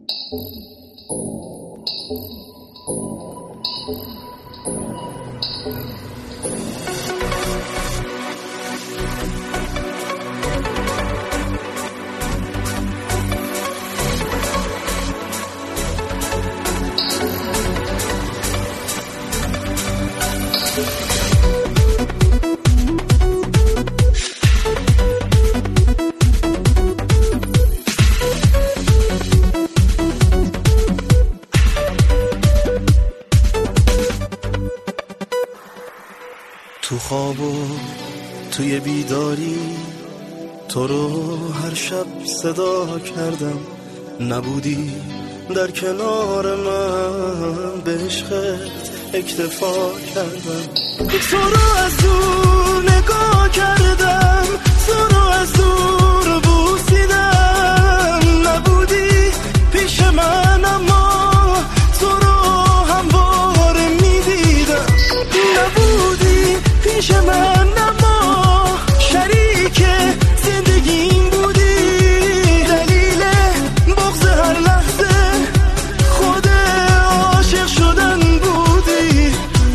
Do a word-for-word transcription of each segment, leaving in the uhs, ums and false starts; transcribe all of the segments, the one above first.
تو خواب و توی بیداری تو رو هر شب صدا کردم، نبودی در کنار من، به عشقت اکتفا کردم. تو رو از دور نگاه کردم، تو رو از دور بوسیدم، نبودی پیش من اما تو رو همواره میدیدم، نبودی پیش من اما شریک زندگیم بودی، دلیل بغض هر لحظه خود عاشق شدن بودی.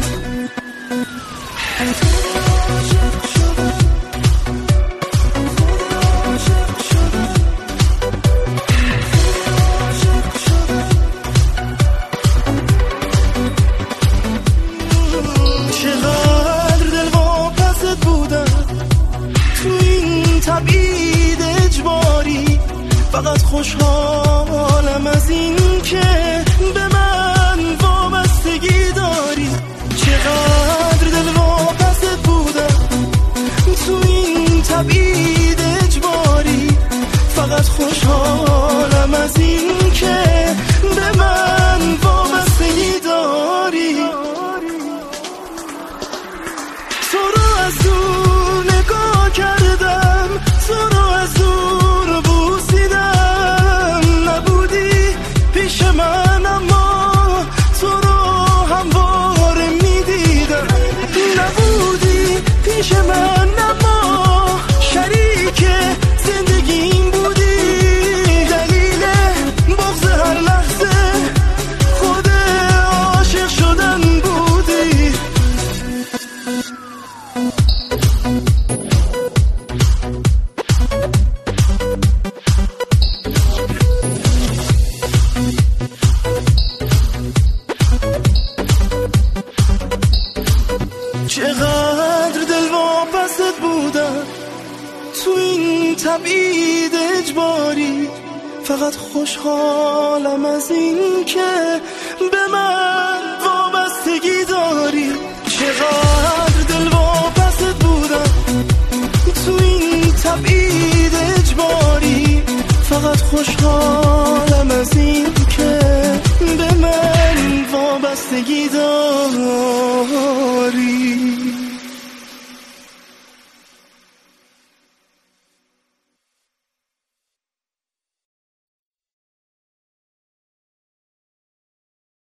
چقدر دل واپست بودم تو این تبعید اجباری، فقط خوشحالم از این که به من وابستگی داری. چقدر دل واپست بودم تو این تبعید اجباری، فقط خوشحالم از این که به من وابستگی داری. تو رو از دور نگاه کردم، تو رو از دور بوسیدم، نبودی پیش من اما تو رو همواره میدیدم، نبودی پیش من اما شریک زندگیم بودی، دلیل بغض هر لحظه خود عاشق شدن بودی. چقدر دل واپست بودم تو این تبعید اجباری، فقط خوشحالم از این که به من وابستگی داری. چقدر دل واپست بودم تو این تبعید اجباری، فقط خوشحالم